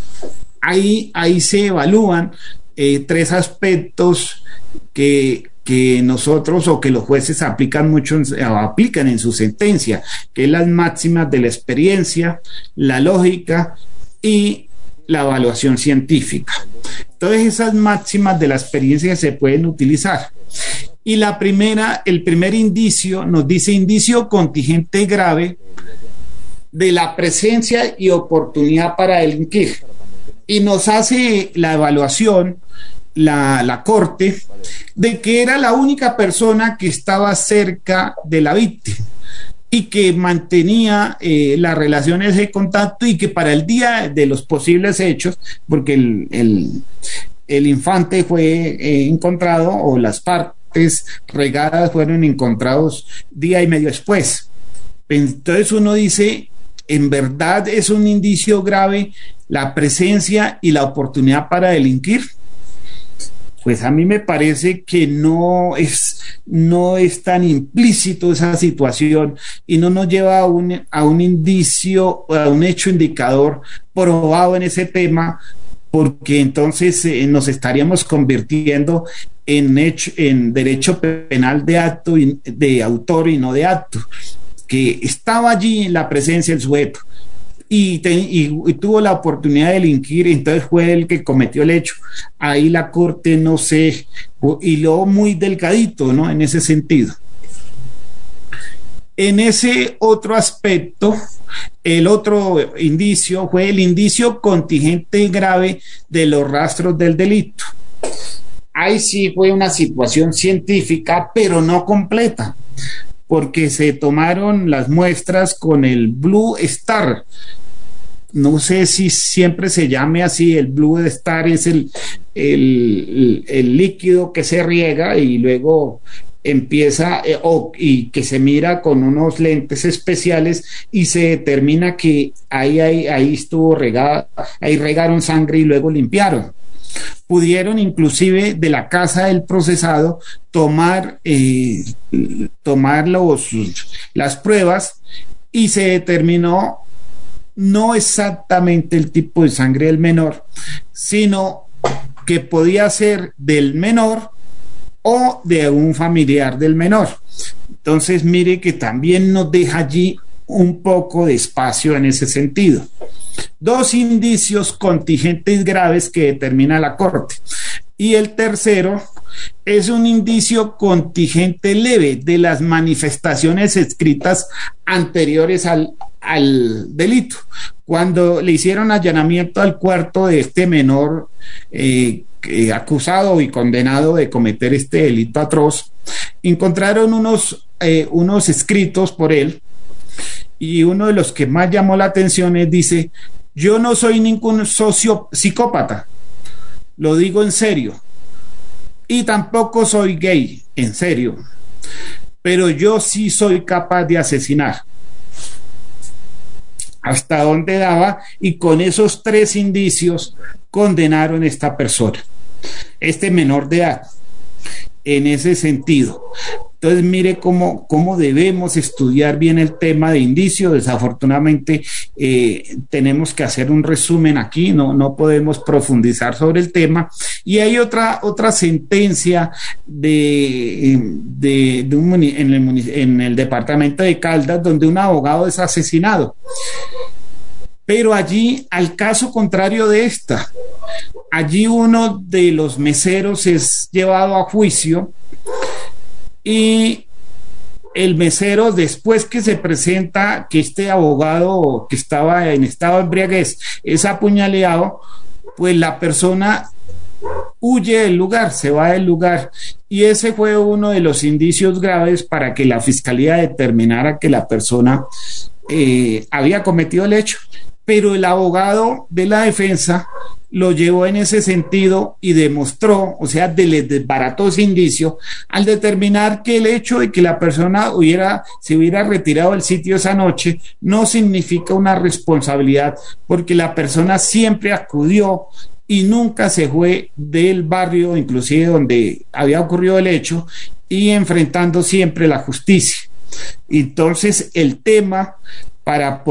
ahí se evalúan 3 aspectos que nosotros o que los jueces aplican en su sentencia, que es las máximas de la experiencia, la lógica y la evaluación científica. Entonces esas máximas de la experiencia se pueden utilizar. Y el primer indicio nos dice indicio contingente grave de la presencia y oportunidad para delinquir. Y nos hace la evaluación la corte de que era la única persona que estaba cerca de la víctima y que mantenía las relaciones de contacto, y que para el día de los posibles hechos, porque el infante fue encontrado, o las partes regadas fueron encontrados día y medio después. Entonces uno dice, en verdad es un indicio grave la presencia y la oportunidad para delinquir. Pues a mí me parece que no es tan implícito esa situación y no nos lleva a un indicio, a un hecho indicador probado en ese tema, porque entonces nos estaríamos convirtiendo en derecho penal de acto, de autor y no de acto, que estaba allí en la presencia del sujeto y tuvo la oportunidad de delinquir, entonces fue el que cometió el hecho. Ahí la corte no sé, y luego muy delgadito, ¿no? En ese sentido. En ese otro aspecto, el otro indicio fue el indicio contingente grave de los rastros del delito. Ahí sí fue una situación científica, pero no completa, porque se tomaron las muestras con el Blue Star. No sé si siempre se llame así. El Blue Star es el líquido que se riega y luego empieza y que se mira con unos lentes especiales y se determina que ahí estuvo regada, ahí regaron sangre y luego limpiaron. Pudieron inclusive de la casa del procesado tomar las pruebas y se determinó no exactamente el tipo de sangre del menor, sino que podía ser del menor o de un familiar del menor. Entonces, mire que también nos deja allí un poco de espacio en ese sentido. 2 indicios contingentes graves que determina la Corte. Y el tercero es un indicio contingente leve de las manifestaciones escritas anteriores al delito. Cuando le hicieron allanamiento al cuarto de este menor acusado y condenado de cometer este delito atroz, encontraron unos escritos por él, y uno de los que más llamó la atención dice: yo no soy ningún psicópata, lo digo en serio, y tampoco soy gay, en serio, pero yo sí soy capaz de asesinar. Hasta dónde daba, y con esos 3 indicios condenaron a esta persona, este menor de edad, en ese sentido. Entonces, mire cómo debemos estudiar bien el tema de indicio. Desafortunadamente, tenemos que hacer un resumen aquí, no podemos profundizar sobre el tema. Y hay otra sentencia en el departamento de Caldas, donde un abogado es asesinado. Pero allí, al caso contrario de esta, allí uno de los meseros es llevado a juicio, y el mesero, después que se presenta que este abogado que estaba en estado de embriaguez es apuñaleado, pues la persona huye del lugar, se va del lugar, y ese fue uno de los indicios graves para que la fiscalía determinara que la persona había cometido el hecho. Pero el abogado de la defensa lo llevó en ese sentido y demostró, o sea, le desbarató ese indicio al determinar que el hecho de que la persona se hubiera retirado del sitio esa noche no significa una responsabilidad, porque la persona siempre acudió y nunca se fue del barrio, inclusive donde había ocurrido el hecho, y enfrentando siempre la justicia. Entonces, el tema para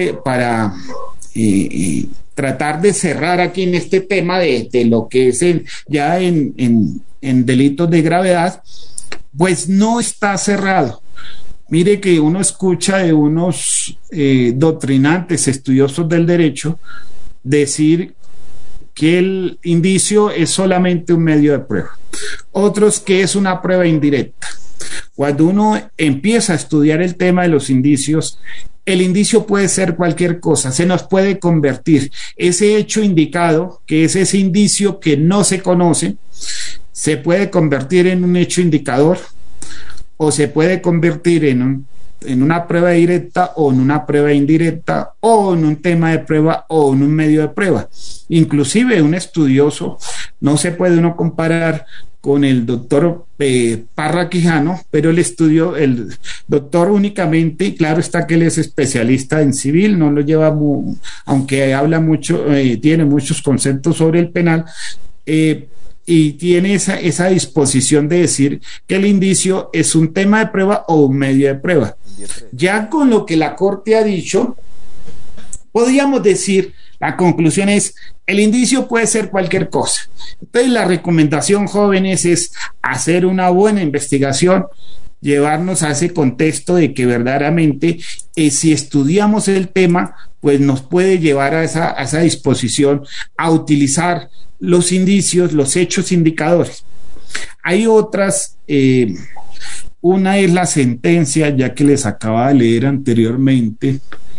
tratar de cerrar aquí en este tema de lo que es ya en delitos de gravedad, pues no está cerrado. Mire que uno escucha de unos doctrinantes, estudiosos del derecho, decir que el indicio es solamente un medio de prueba, otros que es una prueba indirecta. Cuando uno empieza a estudiar el tema de los indicios, el indicio puede ser cualquier cosa, se nos puede convertir. Ese hecho indicado, que es ese indicio que no se conoce, se puede convertir en un hecho indicador, o se puede convertir en una prueba directa, o en una prueba indirecta, o en un tema de prueba, o en un medio de prueba. Inclusive un estudioso, no se puede uno comparar con el doctor Parra Quijano, pero el doctor únicamente, y claro está que él es especialista en civil, no lo lleva, aunque habla mucho, tiene muchos conceptos sobre el penal, y tiene esa disposición de decir que el indicio es un tema de prueba o un medio de prueba. Ya con lo que la Corte ha dicho, podríamos decir, la conclusión es: el indicio puede ser cualquier cosa. Entonces, la recomendación, jóvenes, es hacer una buena investigación, llevarnos a ese contexto de que verdaderamente, si estudiamos el tema, pues nos puede llevar a esa disposición a utilizar los indicios, los hechos indicadores. Hay otras, una es la sentencia, ya que les acaba de leer anteriormente,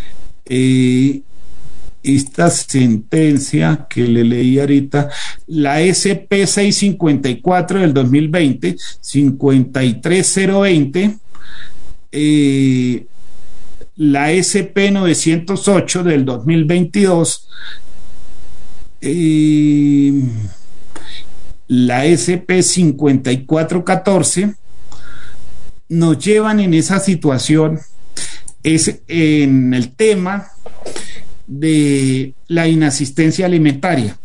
esta sentencia que le leí ahorita, la SP 654 del 2020, 53020, la SP 908 del 2022, la SP 5414, nos llevan en esa situación, es en el tema de la inasistencia alimentaria.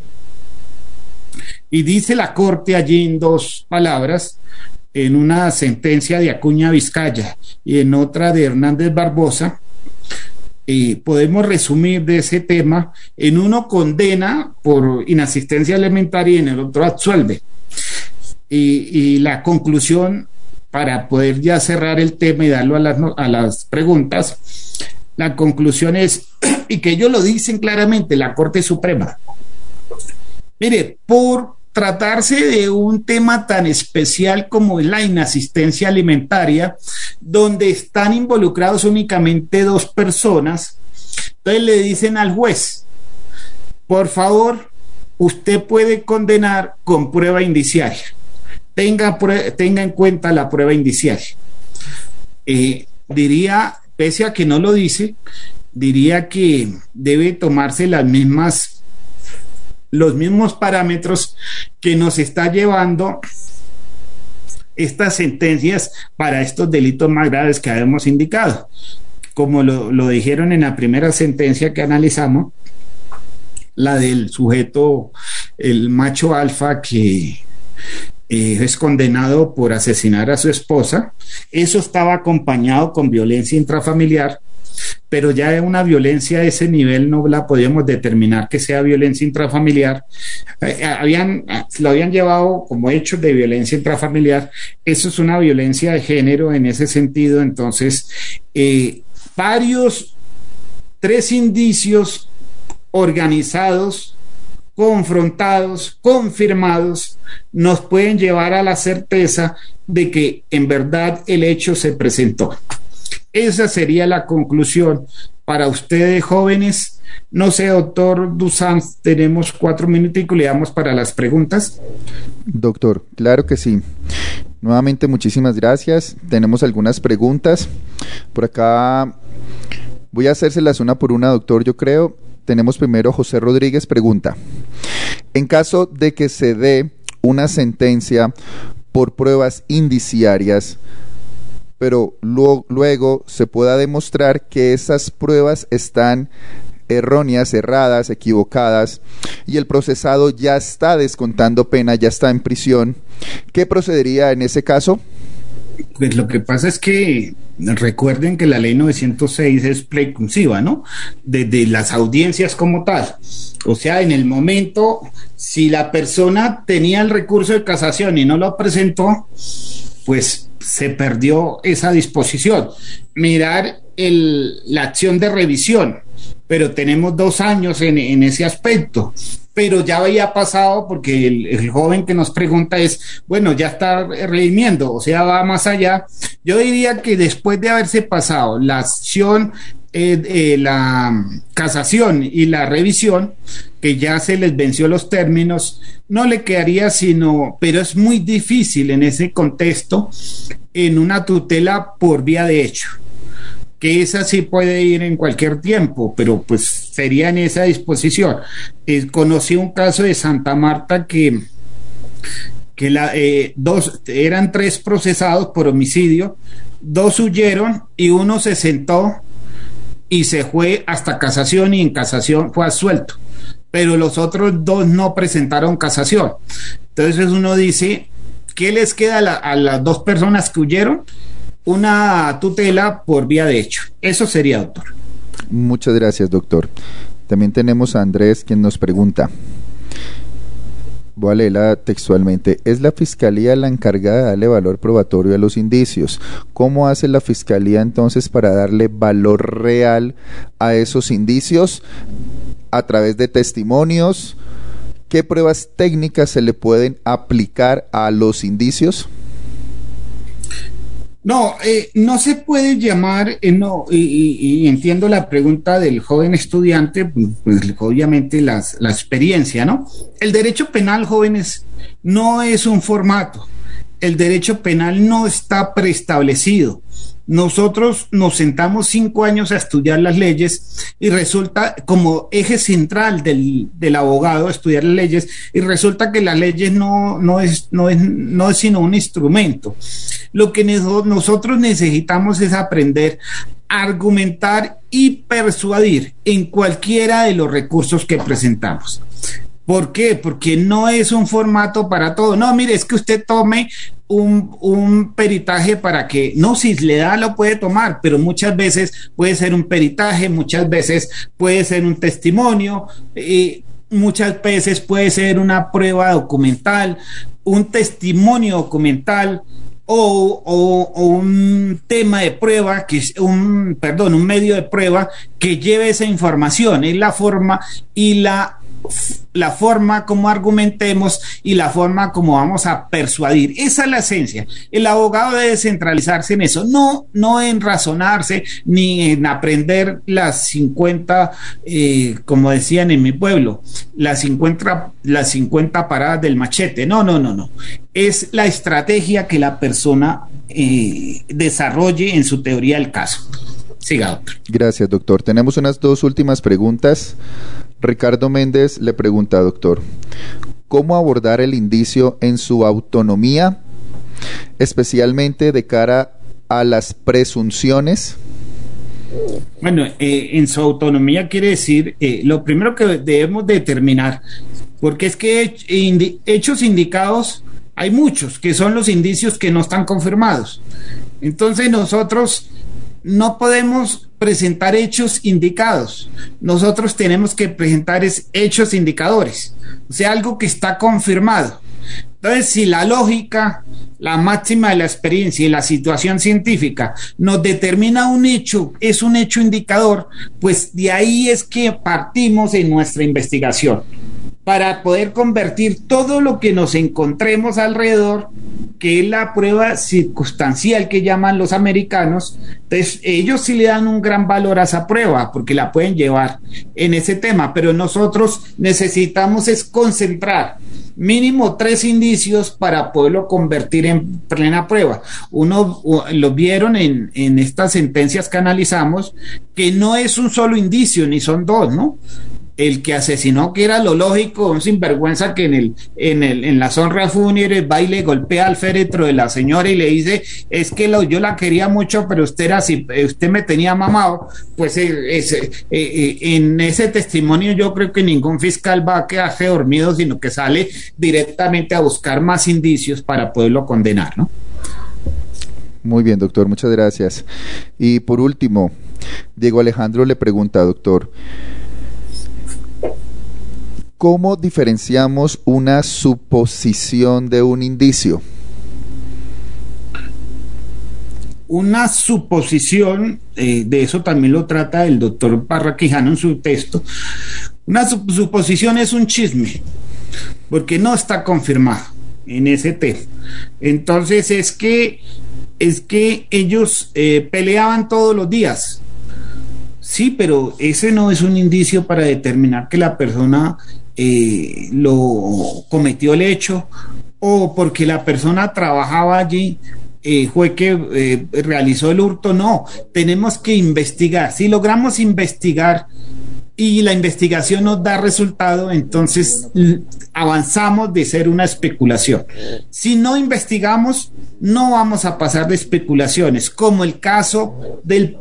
Y dice la Corte allí en 2 palabras, en una sentencia de Acuña Vizcaya y en otra de Hernández Barbosa, podemos resumir de ese tema: en uno condena por inasistencia alimentaria y en el otro absuelve. Y la conclusión, para poder ya cerrar el tema y darlo a las preguntas, la conclusión es, y que ellos lo dicen claramente, la Corte Suprema. Mire, por tratarse de un tema tan especial como la inasistencia alimentaria, donde están involucrados únicamente 2 personas, entonces le dicen al juez: por favor, usted puede condenar con prueba indiciaria. Tenga en cuenta la prueba indiciaria. Diría, pese a que no lo dice, diría que debe tomarse los mismos parámetros que nos está llevando estas sentencias para estos delitos más graves que habíamos indicado. Como lo dijeron en la primera sentencia que analizamos, la del sujeto, el macho alfa, que es condenado por asesinar a su esposa. Eso estaba acompañado con violencia intrafamiliar, pero ya una violencia a ese nivel no la podíamos determinar que sea violencia intrafamiliar. Lo habían llevado como hechos de violencia intrafamiliar. Eso es una violencia de género en ese sentido. Entonces, 3 indicios organizados, confrontados, confirmados, nos pueden llevar a la certeza de que en verdad el hecho se presentó. Esa sería la conclusión para ustedes, jóvenes. No sé, doctor Dusan, tenemos 4 minutos y le damos para las preguntas. Doctor, claro que sí. Nuevamente, muchísimas gracias. Tenemos algunas preguntas. Por acá voy a hacérselas una por una, doctor, yo creo. Tenemos primero José Rodríguez, pregunta: en caso de que se dé una sentencia por pruebas indiciarias, pero luego se pueda demostrar que esas pruebas están erróneas, erradas, equivocadas, y el procesado ya está descontando pena, ya está en prisión, ¿qué procedería en ese caso? Pues lo que pasa es que recuerden que la ley 906 es preclusiva, ¿no? De las audiencias como tal. O sea, en el momento, si la persona tenía el recurso de casación y no lo presentó, pues se perdió esa disposición. Mirar la acción de revisión, pero tenemos 2 años en ese aspecto. Pero ya había pasado, porque el joven que nos pregunta es, bueno, ya está redimiendo, o sea, va más allá. Yo diría que después de haberse pasado la acción, la casación y la revisión, que ya se les venció los términos, no le quedaría sino, pero es muy difícil en ese contexto, en una tutela por vía de hecho, que esa sí puede ir en cualquier tiempo, pero pues sería en esa disposición. Conocí un caso de Santa Marta que eran 3 procesados por homicidio, 2 huyeron y uno se sentó y se fue hasta casación, y en casación fue absuelto, pero los otros 2 no presentaron casación. Entonces uno dice, ¿qué les queda a las 2 personas que huyeron? Una tutela por vía de hecho. Eso sería, doctor. Muchas gracias, doctor. También tenemos a Andrés, quien nos pregunta, voy a leerla textualmente: ¿es la Fiscalía la encargada de darle valor probatorio a los indicios? ¿Cómo hace la Fiscalía entonces para darle valor real a esos indicios? ¿A través de testimonios? ¿Qué pruebas técnicas se le pueden aplicar a los indicios? No, no se puede llamar, y entiendo la pregunta del joven estudiante, pues obviamente la experiencia, ¿no? El derecho penal, jóvenes, no es un formato. El derecho penal no está preestablecido. Nosotros nos sentamos 5 años a estudiar las leyes y resulta, como eje central del abogado, estudiar las leyes, y resulta que las leyes no es sino un instrumento. Lo que nosotros necesitamos es aprender a argumentar y persuadir en cualquiera de los recursos que presentamos. ¿Por qué? Porque no es un formato para todo. No, mire, es que usted tome un peritaje para que, no, si le da lo puede tomar, pero muchas veces puede ser un peritaje, muchas veces puede ser un testimonio, muchas veces puede ser una prueba documental, un testimonio documental o un tema de prueba, un medio de prueba que lleve esa información. Es la forma y la forma como argumentemos y la forma como vamos a persuadir. Esa es la esencia. El abogado debe centralizarse en eso, no en razonarse ni en aprender las 50, como decían en mi pueblo, las 50 paradas del machete. No. Es la estrategia que la persona desarrolle en su teoría del caso. Siga, doctor. Gracias, doctor. Tenemos unas 2 últimas preguntas. Ricardo Méndez le pregunta, doctor, ¿cómo abordar el indicio en su autonomía, especialmente de cara a las presunciones? Bueno, en su autonomía quiere decir, lo primero que debemos determinar, porque es que hechos indicados hay muchos, que son los indicios que no están confirmados. Entonces nosotros no podemos presentar hechos indicados, nosotros tenemos que presentar hechos indicadores, o sea, algo que está confirmado. Entonces, si la lógica, la máxima de la experiencia y la situación científica nos determina un hecho, es un hecho indicador, pues de ahí es que partimos en nuestra investigación, para poder convertir todo lo que nos encontremos alrededor, que es la prueba circunstancial que llaman los americanos. Entonces ellos sí le dan un gran valor a esa prueba porque la pueden llevar en ese tema, pero nosotros necesitamos es concentrar mínimo 3 indicios para poderlo convertir en plena prueba. Uno lo vieron en estas sentencias que analizamos, que no es un solo indicio ni son 2, ¿no? El que asesinó, que era lo lógico, un sinvergüenza que en las honras fúnebres va y le golpea al féretro de la señora y le dice, es que yo la quería mucho, pero usted me tenía mamado. Pues en ese testimonio yo creo que ningún fiscal va a quedarse dormido, sino que sale directamente a buscar más indicios para poderlo condenar, ¿no? Muy bien, doctor, muchas gracias. Y por último, Diego Alejandro le pregunta, doctor, ¿cómo diferenciamos una suposición de un indicio? Una suposición, de eso también lo trata el doctor Parra Quijano en su texto. Una suposición es un chisme, porque no está confirmado en ese tema. Entonces es que ellos peleaban todos los días. Sí, pero ese no es un indicio para determinar que la persona lo cometió el hecho, o porque la persona trabajaba allí fue que realizó el hurto. No, tenemos que investigar. Si logramos investigar y la investigación nos da resultado, entonces avanzamos de ser una especulación. Si no investigamos, no vamos a pasar de especulaciones, como el caso del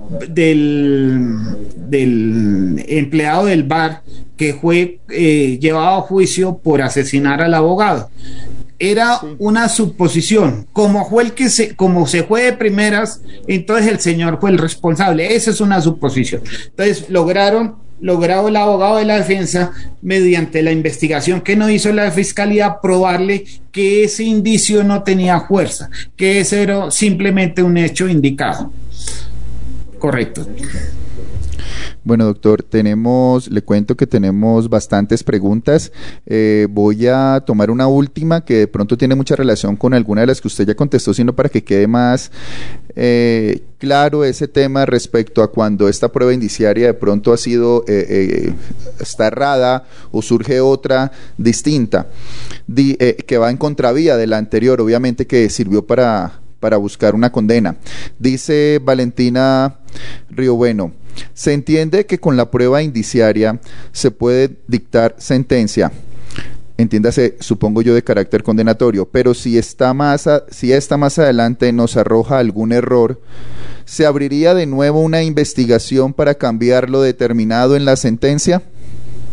empleado del bar que fue llevado a juicio por asesinar al abogado. Era una suposición, como se fue de primeras, entonces el señor fue el responsable. Esa es una suposición. Entonces logró el abogado de la defensa, mediante la investigación que no hizo la fiscalía, probarle que ese indicio no tenía fuerza, que ese era simplemente un hecho indicado. Correcto. Bueno, doctor, le cuento que tenemos bastantes preguntas. Voy a tomar una última que de pronto tiene mucha relación con alguna de las que usted ya contestó, sino para que quede más claro ese tema respecto a cuando esta prueba indiciaria de pronto ha sido está errada o surge otra distinta, que va en contravía de la anterior, obviamente, que sirvió para buscar una condena. Dice Valentina Riobueno: se entiende que con la prueba indiciaria se puede dictar sentencia, entiéndase, supongo yo, de carácter condenatorio, pero si esta más adelante nos arroja algún error, ¿se abriría de nuevo una investigación para cambiar lo determinado en la sentencia?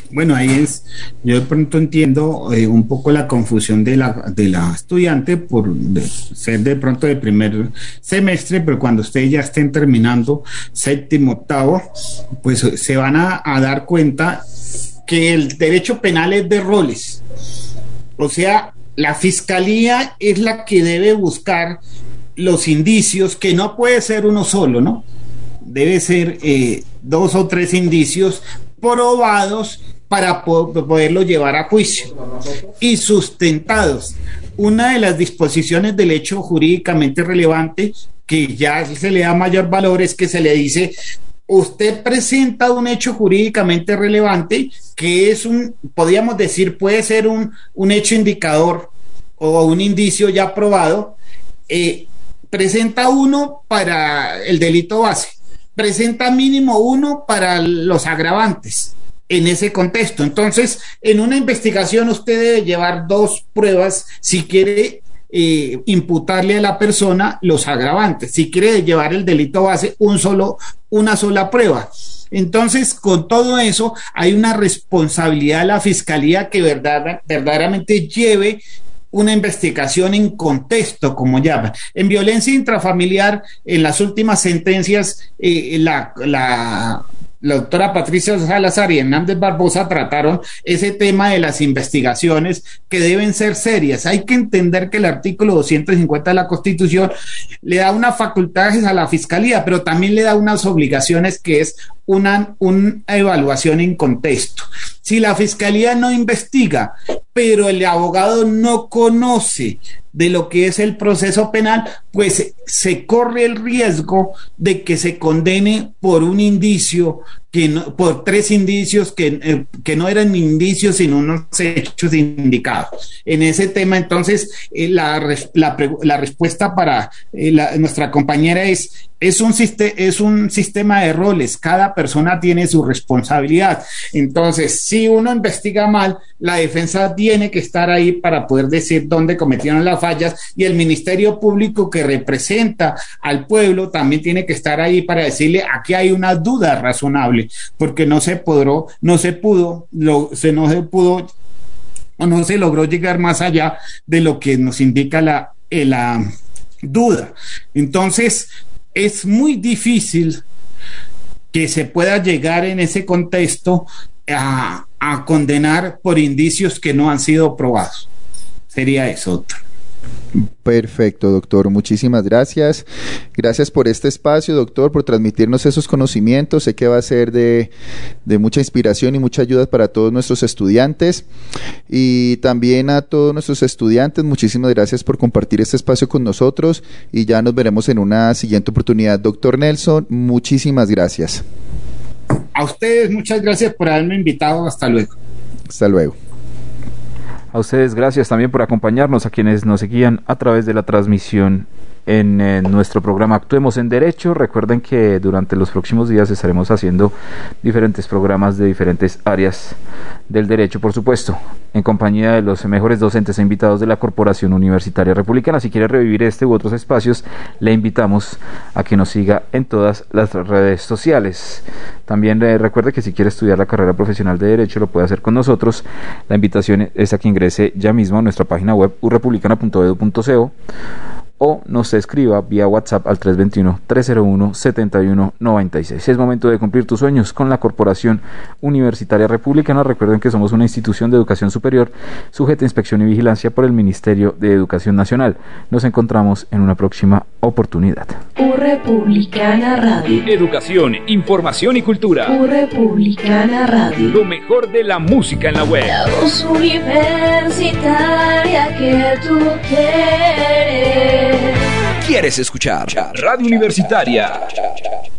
Bueno, yo de pronto entiendo un poco la confusión de la estudiante por ser de pronto de primer semestre, pero cuando ustedes ya estén terminando séptimo, octavo, pues se van a dar cuenta que el derecho penal es de roles. O sea, la fiscalía es la que debe buscar los indicios, que no puede ser uno solo, ¿no? Debe ser 2 o 3 indicios probados para poderlo llevar a juicio y sustentados. Una de las disposiciones del hecho jurídicamente relevante, que ya se le da mayor valor, es que se le dice: usted presenta un hecho jurídicamente relevante, que es podríamos decir, puede ser un hecho indicador o un indicio ya probado. Presenta uno para el delito base, presenta mínimo uno para los agravantes en ese contexto. Entonces, en una investigación usted debe llevar 2 pruebas si quiere imputarle a la persona los agravantes. Si quiere llevar el delito base, una sola prueba. Entonces, con todo eso, hay una responsabilidad de la fiscalía que verdaderamente lleve una investigación en contexto, como llaman. En violencia intrafamiliar, en las últimas sentencias, la doctora Patricia Salazar y Hernández Barbosa trataron ese tema de las investigaciones, que deben ser serias. Hay que entender que el artículo 250 de la Constitución le da unas facultades a la Fiscalía, pero también le da unas obligaciones, que es una evaluación en contexto. Si la Fiscalía no investiga, pero el abogado no conoce de lo que es el proceso penal, pues se corre el riesgo de que se condene por un indicio, por 3 indicios que no eran indicios, sino unos hechos indicados. En ese tema, entonces, la respuesta para nuestra compañera es un sistema de roles. Cada persona tiene su responsabilidad. Entonces, si uno investiga mal, la defensa tiene que estar ahí para poder decir dónde cometieron las fallas, y el Ministerio Público, que representa al pueblo, también tiene que estar ahí para decirle: aquí hay una duda razonable, porque no se logró llegar más allá de lo que nos indica la duda. Entonces, es muy difícil que se pueda llegar en ese contexto a condenar por indicios que no han sido probados. Sería eso. Perfecto, doctor. Muchísimas gracias. Gracias por este espacio, doctor, por transmitirnos esos conocimientos. Sé que va a ser de mucha inspiración y mucha ayuda para todos nuestros estudiantes. Y también a todos nuestros estudiantes, muchísimas gracias por compartir este espacio con nosotros, y ya nos veremos en una siguiente oportunidad. Doctor Nelson, muchísimas gracias. A ustedes, muchas gracias por haberme invitado. Hasta luego. Hasta luego. A ustedes gracias también por acompañarnos, a quienes nos seguían a través de la transmisión en nuestro programa Actuemos en Derecho. Recuerden que durante los próximos días estaremos haciendo diferentes programas de diferentes áreas del derecho, por supuesto, en compañía de los mejores docentes e invitados de la Corporación Universitaria Republicana. Si quiere revivir este u otros espacios, le invitamos a que nos siga en todas las redes sociales. También recuerde que si quiere estudiar la carrera profesional de Derecho, lo puede hacer con nosotros. La invitación es a que ingrese ya mismo a nuestra página web urepublicana.edu.co, o nos escriba vía WhatsApp al 321-301-7196. Es momento de cumplir tus sueños con la Corporación Universitaria Republicana. Recuerden que somos una institución de educación superior sujeta a inspección y vigilancia por el Ministerio de Educación Nacional. Nos encontramos en una próxima oportunidad. Republicana Radio. Educación, información y cultura. Republicana Radio. Lo mejor de la música en la web. La voz universitaria que tú quieres. ¿Quieres escuchar? Radio Universitaria.